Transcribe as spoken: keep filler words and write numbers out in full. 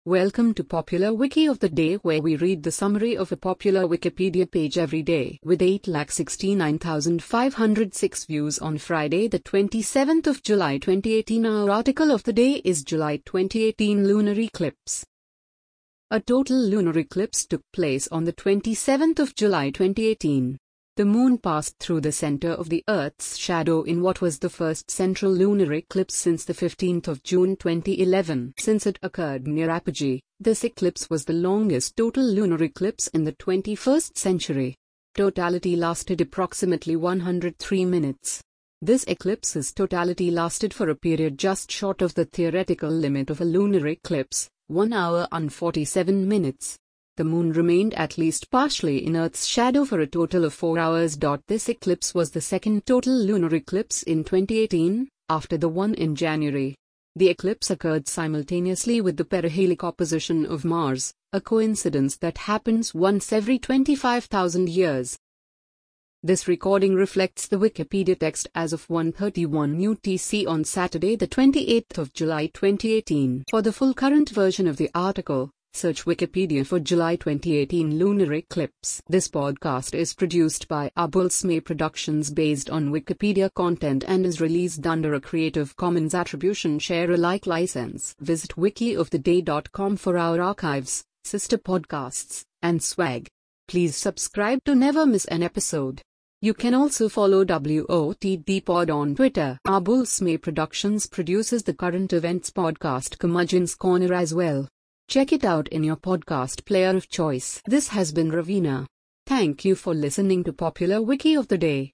Welcome to Popular Wiki of the Day, where we read the summary of a popular Wikipedia page every day. With eight lakh sixty-nine thousand five hundred six views on Friday, the twenty-seventh of July twenty eighteen, our article of the day is July twenty eighteen Lunar Eclipse. A total lunar eclipse took place on the twenty-seventh of July twenty eighteen. The moon passed through the center of the Earth's shadow in what was the first central lunar eclipse since the fifteenth of June twenty eleven. Since it occurred near apogee, this eclipse was the longest total lunar eclipse in the twenty-first century. Totality lasted approximately one hundred three minutes. This eclipse's totality lasted for a period just short of the theoretical limit of a lunar eclipse, one hour and forty-seven minutes. The moon remained at least partially in Earth's shadow for a total of four hours. This eclipse was the second total lunar eclipse in twenty eighteen, after the one in January. The eclipse occurred simultaneously with the perihelic opposition of Mars, a coincidence that happens once every twenty-five thousand years. This recording reflects the Wikipedia text as of one thirty-one U T C on Saturday, the twenty-eighth of July twenty eighteen. For the full current version of the article, search Wikipedia for July twenty eighteen Lunar Eclipse. This podcast is produced by Abulsme Productions based on Wikipedia content and is released under a Creative Commons Attribution Share Alike license. Visit wiki of the day dot com for our archives, sister podcasts, and swag. Please subscribe to never miss an episode. You can also follow W O T D Pod on Twitter. Abulsme Productions produces the current events podcast Curmudgeon's Corner as well. Check it out in your podcast player of choice. This has been Ravina. Thank you for listening to Popular Wiki of the Day.